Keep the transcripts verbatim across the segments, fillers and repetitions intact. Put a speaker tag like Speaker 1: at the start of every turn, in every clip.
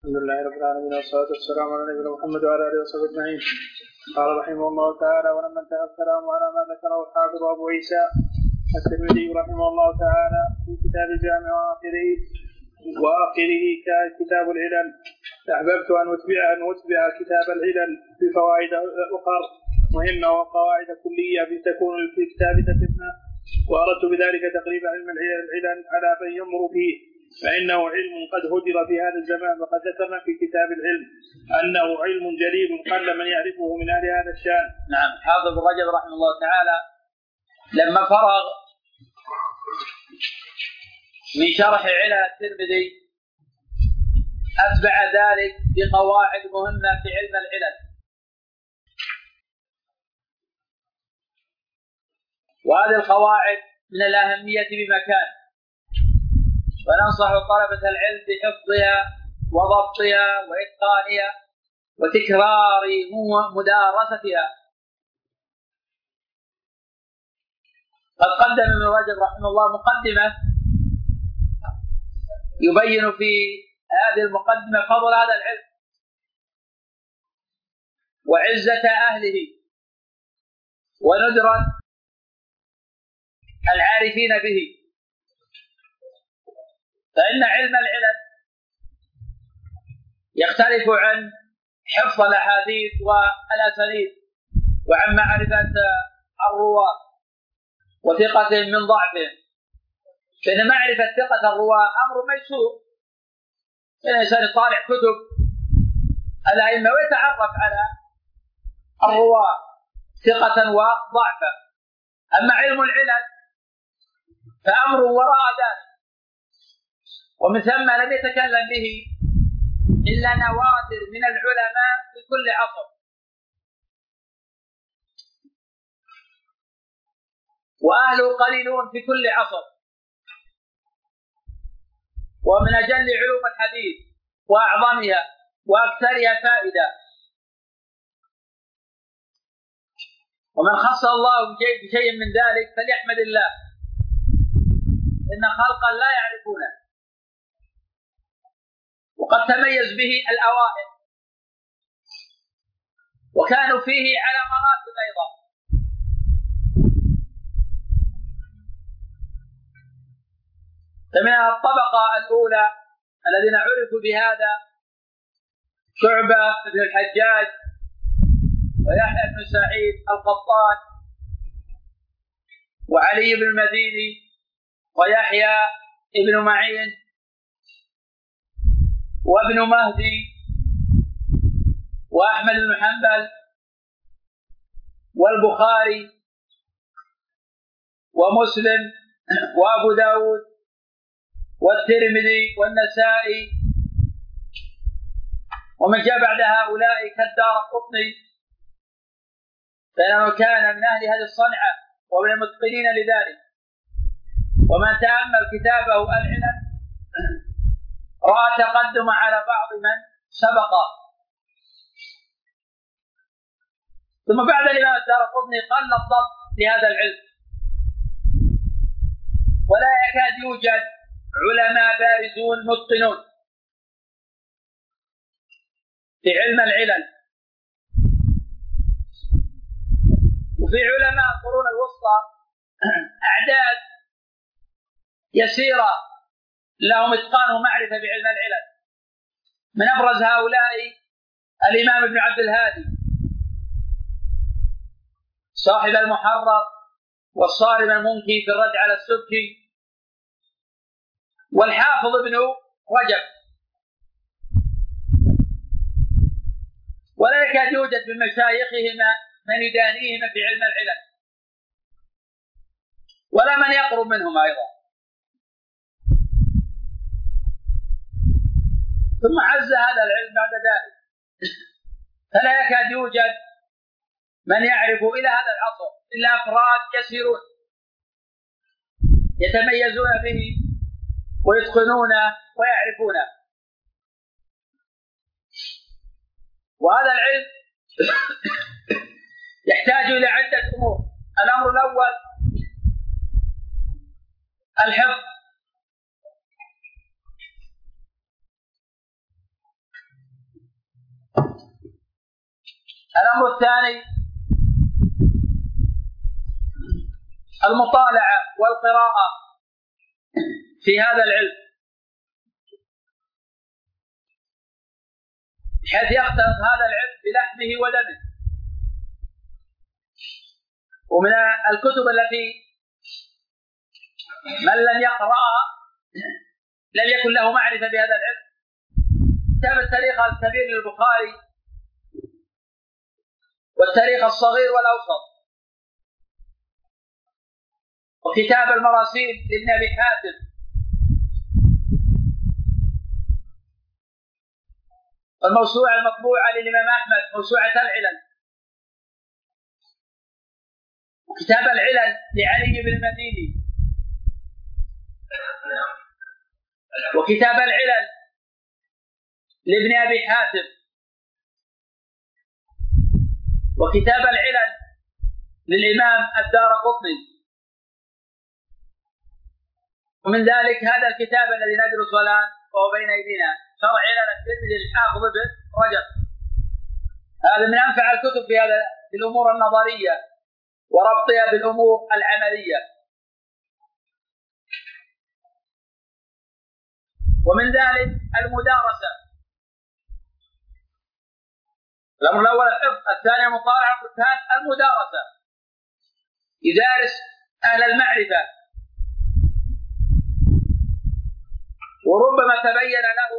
Speaker 1: الحمد لله رب العالمين والصلاة والسلام على نبينا محمد وعلى آله وصحبه أجمعين. قال رحمه الله تعالى: ولما انتهى الكلام على ما ذكره الحافظ أبو عيسى الترمذي رحمه الله تعالى في كتاب الجامع وآخره وآخره كتاب العلل، أحببت أن أتبع أن أتبع كتاب العلل بفوائد أخرى مهمة وقواعد كلية تكون في كتاب تتمة، وأردت بذلك تقريب علم العلل على من يمر فيه، فإنه علم قد هجر في هذا الزمان، وقد ذكرنا في كتاب العلم أنه علم جليل قل من يعرفه من أهل هذا الشأن.
Speaker 2: نعم. حافظ ابن رجب رحمه الله تعالى لما فرغ من شرح علل الترمذي أتبع ذلك بقواعد مهمة في علم العلل، وهذه القواعد من الأهمية بمكان، وننصح طلبة العلم بحفظها وضبطها وإتقانها وتكرار مدارستها. قد قدم ابن رجب رحمه الله مقدمة يبين في هذه المقدمة فضل هذا العلم وعزة أهله وندرة العارفين به، فإن علم العلل يختلف عن حفظ الأحاديث والأسانيد وعن معرفة الرواة وثقتهم من ضعفهم، فإن معرفة ثقة الرواة أمر ميسور، الإنسان يطالع كتب الأئمة ويتعرف على الرواة ثقة وضعفا. أما علم العلل فأمر وراء ذلك، ومن ثم لم يتكلم به إلا نوادر من العلماء في كل عصر، وأهله قليلون في كل عصر، ومن أجل علوم الحديث وأعظمها وأكثرها فائدة. ومن خص الله بشيء من ذلك فليحمد الله، إن خلقا لا يعرفونه، وقد تميز به الأوائل وكانوا فيه على مراتب أيضا. فمن الطبقة الأولى الذين عرفوا بهذا شعبة بن الحجاج ويحيى بن سعيد القطان وعلي بن المديني ويحيى بن معين وابن مهدي وأحمد بن حنبل والبخاري ومسلم وأبو داود والترمذي والنسائي، ومن جاء بعد هؤلاء كالدارقطني، فإنه كان من أهل هذه الصنعة ومن المتقنين لذلك. ومن تأمل كتابه العلل رأى تقدم على بعض من سبق. ثم بعد الإمام الدارقطني قل الضبط لهذا العلم، ولا يكاد يوجد علماء بارزون متقنون في علم العلل. وفي علماء القرون الوسطى أعداد يسيرة لهم إتقان ومعرفة بعلم العلل، من أبرز هؤلاء الإمام ابن عبد الهادي صاحب المحرر والصارم المنكي في الرد على السبكي، والحافظ ابن رجب، ولا يكاد يوجد من مشايخهما من يدانيهما في علم العلل، ولا من يقرب منهما أيضا. ثم عز هذا العلم بعد ذلك، فلا يكاد يوجد من يعرف إلى هذا العصر إلا أفراد يسيرون يتميزون به ويتقنونه ويعرفونه. وهذا العلم يحتاج إلى عدة أمور. الأمر الأول الحفظ، الأمر الثاني المطالعة والقراءة في هذا العلم بحيث يختلط هذا العلم بلحمه ودمه. ومن الكتب التي من لم يقرأها لم يكن له معرفة بهذا العلم كتاب التاريخ الكبير للبخاري والتاريخ الصغير والأوسط، وكتاب المراسيل لابن أبي حاتم، والموسوعة المطبوعة للإمام أحمد موسوعة العلل، وكتاب العلل لعلي بن المديني، وكتاب العلل لابن أبي حاتم، وكتاب العلل للإمام الدارقطني. ومن ذلك هذا الكتاب الذي ندرسه الآن وهو بين أيدينا، شرح علل الترمذي للحافظ ابن رجب. هذا من أنفع الكتب في هذا في الأمور النظرية وربطها بالأمور العملية. ومن ذلك المدارسة. الأمر الأول الحفظ، الثاني المطالعة، الثالث المدارسة. يدارس أهل المعرفة، وربما تبين له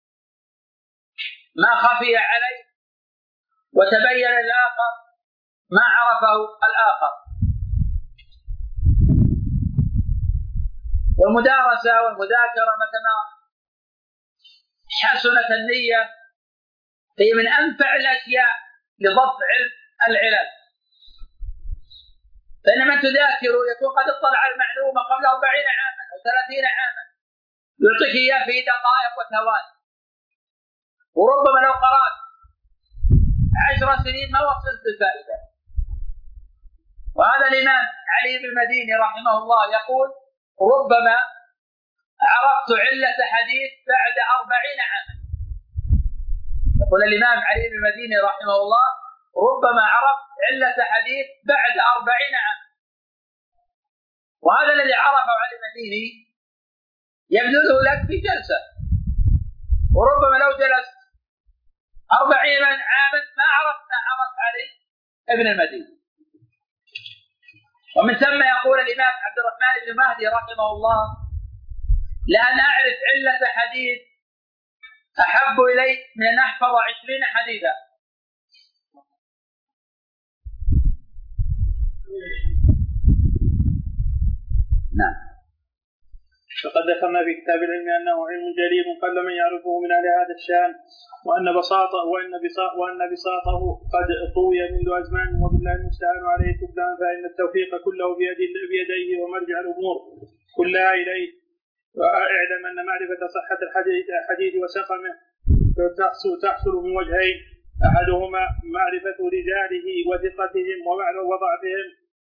Speaker 2: ما خفي عليه وتبين للآخر ما عرفه الآخر. والمدارسة والمذاكرة متى ما حسنت النية هي من أنفع الأشياء لضبط علم العلل. فإن من تذاكر يكون قد اطلع على المعلومة قبل أربعين عاما أو ثلاثين عاما، يعطيك إياه في دقائق وثواني، وربما لو قرأت عشر سنين ما وصلت الفائدة. وهذا الإمام علي بن المديني رحمه الله يقول: ربما عرفت علة حديث بعد أربعين عاما. يقول الإمام علي بن المديني رحمه الله: ربما عرفت علة حديث بعد أربعين عاما. وهذا الذي عرفه علي المديني يبذله لك في جلسة، وربما لو جلست أربعين عاما ما عرفت عرف علي ابن المديني. ومن ثم يقول الإمام عبد الرحمن بن مهدي رحمه الله: لأن أعرف علة حديث أحب إلي من أن أحفظ عشرين حديثا. نعم.
Speaker 1: فقد ذكرنا في كتاب العلم أنه علم جليل قل من يعرفه من أهل هذا الشان، وأن بساطه وأن بساطه وأن بساطه قد طوي منذ أزمان، وبالله المستعان عليه تبلان، فإن التوفيق كله بيديه ومرجع الأمور كلها إليه. واعلم أن معرفة صحة الحديث وسقمه تحصل من وجهين: أحدهما معرفة رجاله وثقتهم وضعفهم،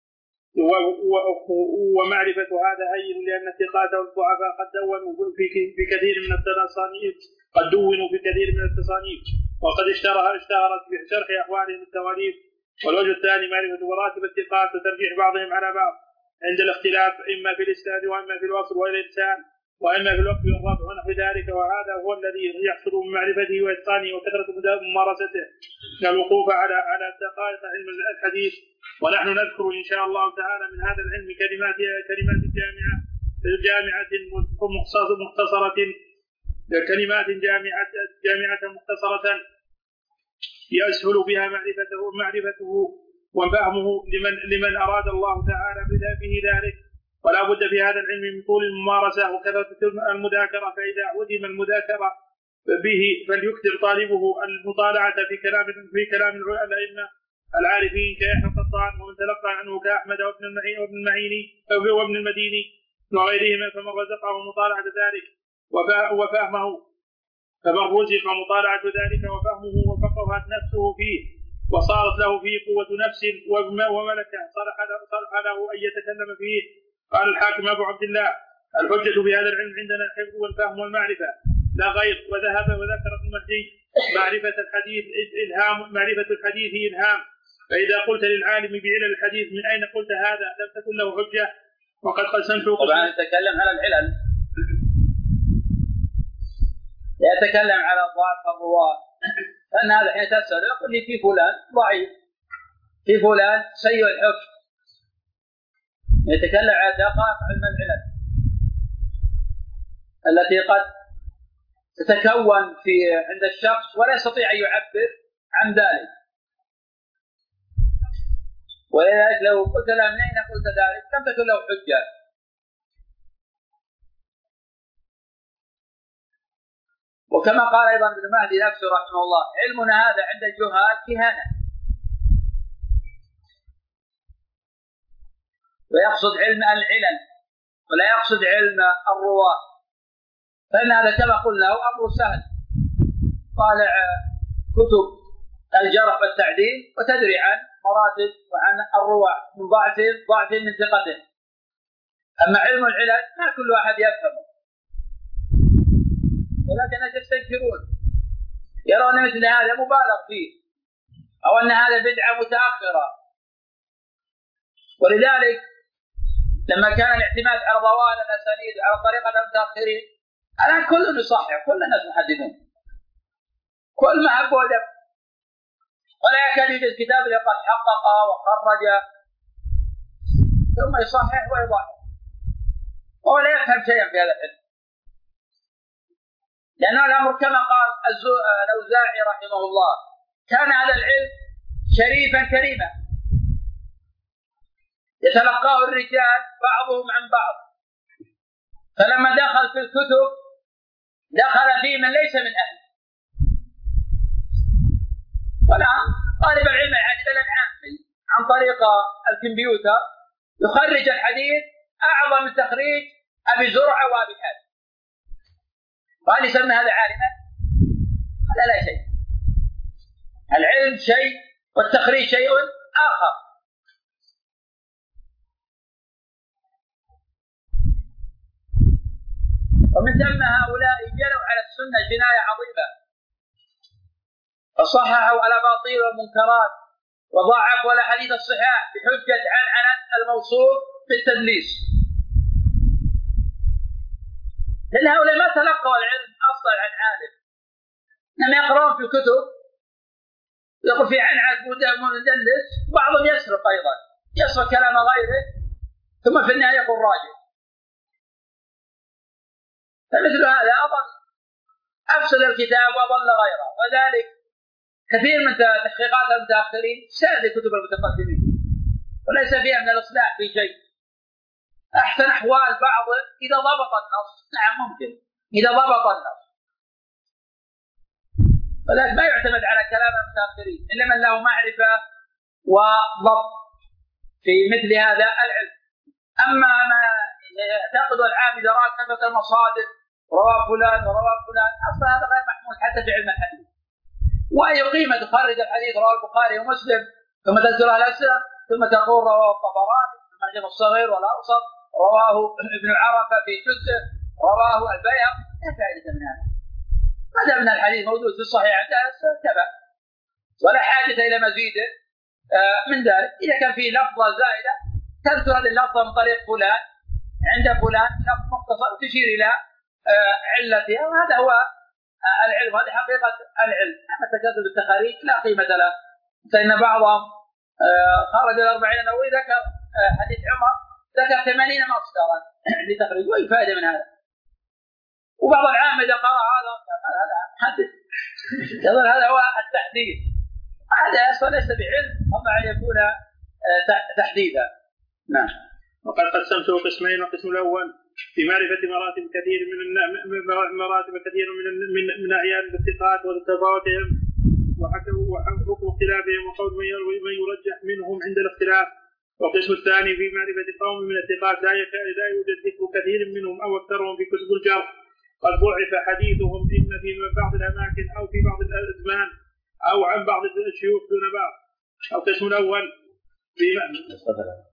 Speaker 1: ومعرفة هذا هين لأن الثقات والضعفاء قد دونوا في كثير من التصانيف قد دونوا في كثير من التصانيف وقد اشتهرت بشرح أحوالهم التواليف. والوجه الثاني معرفة مراتب الثقات وترجيح بعضهم على بعض عند الاختلاف، إما في الإسناد وإما في الوصل والإرسال وإما في الوقف والرفع ونحو ذلك. وهذا هو الذي يحصل من معرفته وإتقانه وكثرة ممارسته من الوقوف على على دقائق علم الحديث. ونحن نذكر إن شاء الله تعالى من هذا العلم كلمات كلمات جامعة جامعة مختصرة كلمات جامعة جامعة مختصرة يسهل بها معرفته معرفته وفهمه لمن لمن أراد الله تعالى به ذلك. ولا بد في هذا العلم من طول الممارسة وكثرة المذاكرة، فإذا عدم المذاكرة به فليكثر طالبه المطالعة في كلام في كلام الأئمة العارفين كيحيى القطان ومن تلقى عنه كأحمد وابن المعيني وابن المديني وغيرهما، فمن رزقه مطالعة ذلك وفهمه فمن رزق مطالعة ذلك وفهمه وفقهت نفسه فيه وصارت له فيه قوة نفس وملكة صلح له أن يتكلم فيه. قال الحاكم أبو عبد الله: الحجة بهذا العلم عندنا الحفظ والفهم والمعرفة لا غير. وذهب وذكر ابن مهدي معرفة الحديث إلهام، معرفة الحديث إلهام، فإذا قلت للعالم بعلل الحديث من أين قلت هذا لم تكن له حجة. وقد قسمت.
Speaker 2: طبعا يتكلم على العلل، يتكلم على ضعف الرواة، فإن هذا حين تسأل يقول لي في فلان ضعيف، في فلان سيء الحفظ، يتكلم على دقائق علم العلل التي قد تتكون في عند الشخص ولا يستطيع أن يعبر عن ذلك. ولذلك لو قلت له من أين قلت ذلك لم تكن له حجة. وكما قال أيضا ابن مهدي نفسه رحمه الله: علمنا هذا عند الجهال كهانة. ويقصد علم العلل ولا يقصد علم الرواة، فإن هذا كما قلنا هو أمر سهل. طالع كتب الجرح والتعديل وتدري عن مراتب وعن الرواة من ضعف ضعف من ثقته. أما علم العلل ما كل واحد يفهمه، ولكن الناس يستنكرون، يرون مثل هذا مبالغ فيه أو أن هذا بدعة متأخرة. ولذلك لما كان الاعتماد على ضوابط الأسانيد على طريقة المتأخرين، الآن كل يصحح، كل الناس محدثون، كل ما أبو أدب، ولا يكاد يوجد كتاب قد حقق وخرج ثم يصحح ويضعف، وهو لا يفهم شيئا في هذا العلم. لأن الأمر كما قال الأوزاعي رحمه الله: كان هذا العلم شريفا كريما يتلقاه الرجال بعضهم عن بعض، فلما دخل في الكتب دخل فيه من ليس من أهل. والآن طالب العلم العادي الآن عن طريق الكمبيوتر يخرج الحديث أعظم من تخريج أبي زرعة وأبي حاتم، وهل يسمى هذا عالما؟ هذا لا شيء. العلم شيء والتخريج شيء آخر. ومن ثم هؤلاء جنوا على السنة جناية عظيمة، فصححوا الأباطيل والمنكرات وضاعفوا الأحاديث الصحاح بحجة عنعنة الموصوف بالتدليس. لأن هؤلاء ما تلقوا العلم أصلا عن عالم، لما يقرؤون في الكتب يقول في عنعنة مدلس، بعضهم يسرق أيضا، يسرق كلام غيره ثم في النهاية يقول راجع. فمثل هذا أضل، أفسد الكتاب وأضل غيره. وذلك كثير من تحقيقات المتأخرين ساد كتب المتقدمين وليس فيها من الإصلاح في شيء. أحسن أحوال بعض إذا ضبط النص، نعم ممكن إذا ضبط النص، ولكن ما يعتمد على كلام المتأخرين إلا من له معرفة وضبط في مثل هذا العلم. أما ما يعتقد العام إذا رأى كثرة المصادر رواه فلان ورواه فلان، أصلا هذا غير محمول حتى في علم الحديث. وأي قيمة تخرج الحديث رواه البخاري ومسلم ثم تذكر الأسئلة ثم تقول رواه الطبراني في المعجم الصغير والأوسط، رواه ابن عرفة في جزء، رواه البيهقي، لا فائدة من هذا. ما دام ان الحديث موجود في الصحيح عندنا كفى، ولا حاجة إلى مزيد من ذلك. إذا كان فيه لفظة زائدة تذكر هذه اللفظة من طريق فلان عند فلان، لفظ مختصر تشير إلى علتها، وهذا هو العلم، هذه حقيقة العلم. أما التكاثر بالتخاريج لا قيمة له، فإن بعضهم خرج الأربعين النووي ذكر حديث عمر ذكر ثمانين مصدرا لتخريج، وأي فائدة من هذا؟ وبعض العام إذا قرأ هذا هذا حدث يظن هذا هو التحديث، هذا أصلا ليس بعلم، أما أن يكون تحديثا. نعم.
Speaker 1: وقد قسمته قسمين: القسم الأول في معرفة مراتب كثير من مراتب كثير من من من أعيان الثقات وتفاوتهم وحكم اختلافهم وقول من يرجح منهم عند الاختلاف. والقسم الثاني في معرفة قوم من الثقات لا يوجد ذكر كثير منهم أو أكثرهم في كتب الجرح، قد ضعف حديثهم إما في بعض الأماكن أو في بعض الأزمان أو عن بعض الشيوخ دون بعض. القسم الأول في